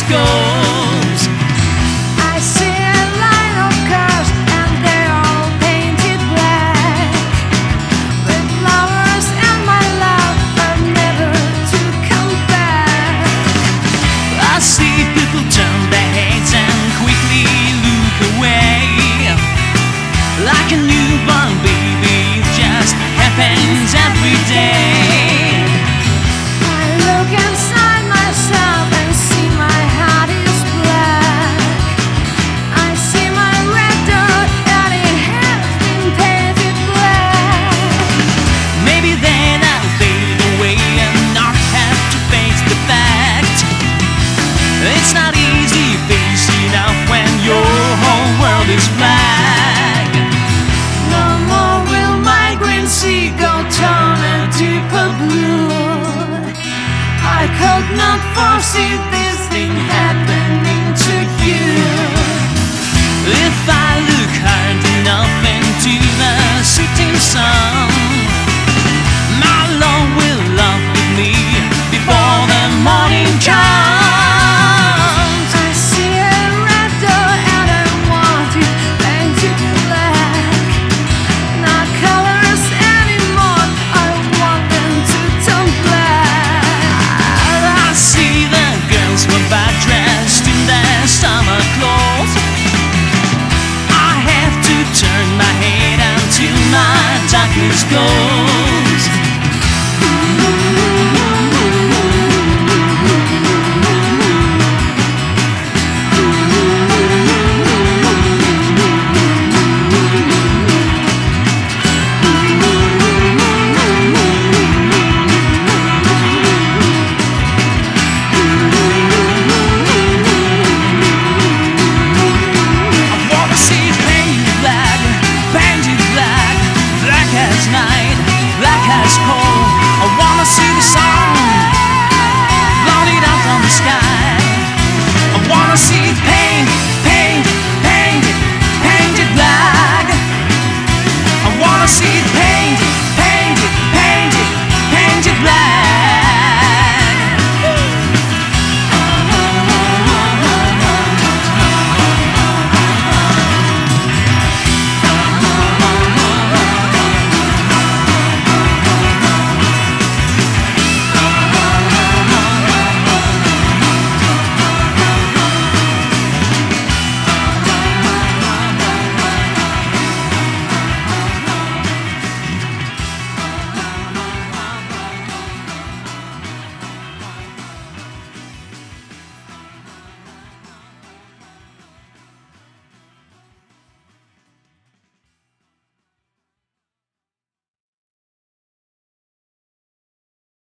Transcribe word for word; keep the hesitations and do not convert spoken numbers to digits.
goes. I see a line of cars and they're all painted black, with flowers and my love, but never to come back. I see people turn their heads and quickly look away, like a newborn baby, it just happens every day. I look inside myself and see my heart is black. I see my red door and it has been painted black. Maybe then I'll fade away and not have to face the fact. It's not easy facing up when your whole world is black. No more will my green sea go turn a deeper blue. I could not foresee this thing happening to you. If I look hard enough into the setting sun, my Lord will love with me before the morning comes. I see a red door and I want it painted black. Not colors anymore, I want them to turn black. I see the girls were bad dressed in their summer clothes. I have to turn my head until my darkness goes. I wanna see painted black, painted black, black as night, black as coal. I wanna see the sun blotted out from the sky. I wanna see it paint, paint, painted, painted black. I wanna see it painted.